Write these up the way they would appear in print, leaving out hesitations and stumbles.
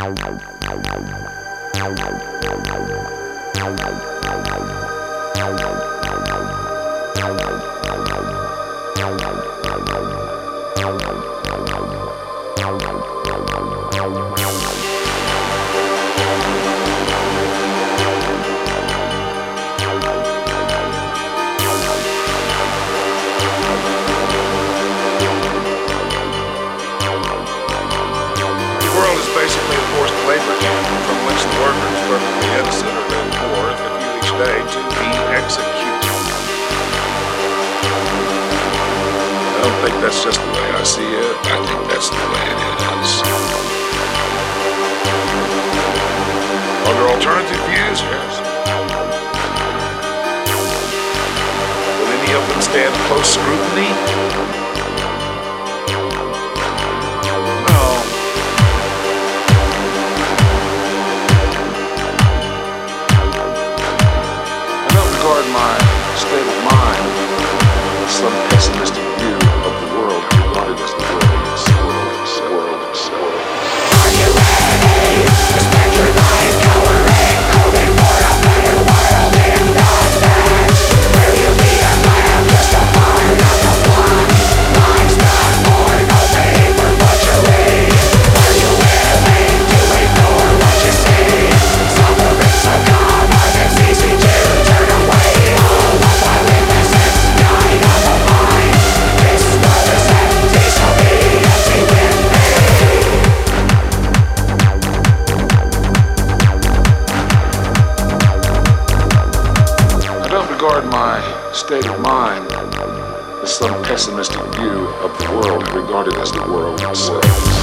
Basically a forced labor camp from which the workers, perfectly innocent, are then forth at you each day to be executed. I don't think that's just the way I see it. I think that's the way it is. Are there alternative views? Yes. Will any of them stand close scrutiny? My state of mind, some pessimistic view of the world regarded as the world itself. Are you ready to spend your life cowering, hoping for a better world in the next? Will you be a lamb, just a part of the flock? Life's not born, no pay for butchery. Are you willing to ignore what you see? Suffering so common, it's easy to turn away. Regard my state of mind as some pessimistic view of the world regarded as the world itself.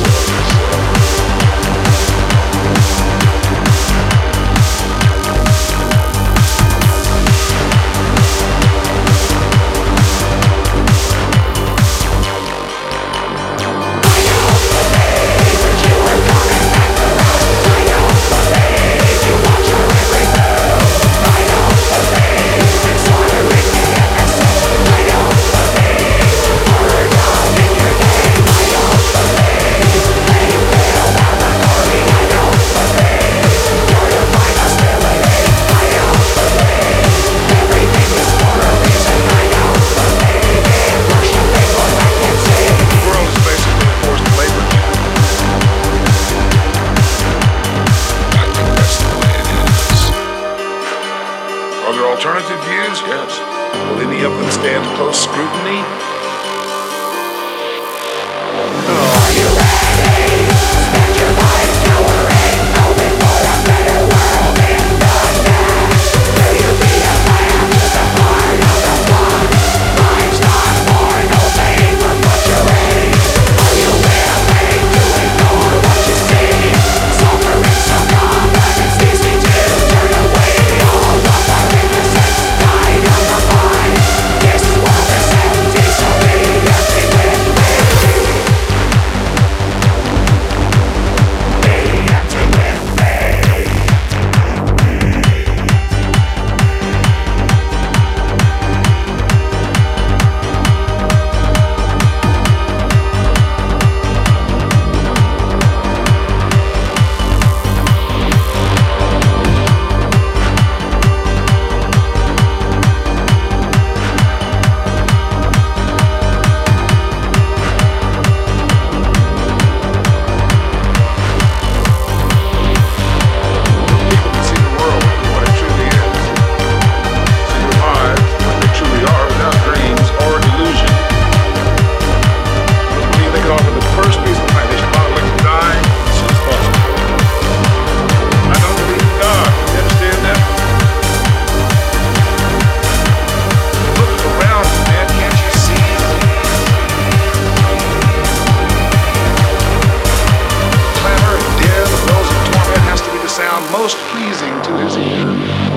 Alternative views? Yes. Will any of them stand close scrutiny? No. Are you ready to spend your life cowering, hoping for a better world in the next? Will you be a lamb, just a part of the flock? Life's not born, no pay for butchery. Are you willing to ignore what you see? Suffering so common, it's easy to turn away. All of our innocence died on the vine. This world is empty, so be empty with me. Be empty with me. Most pleasing to his ear.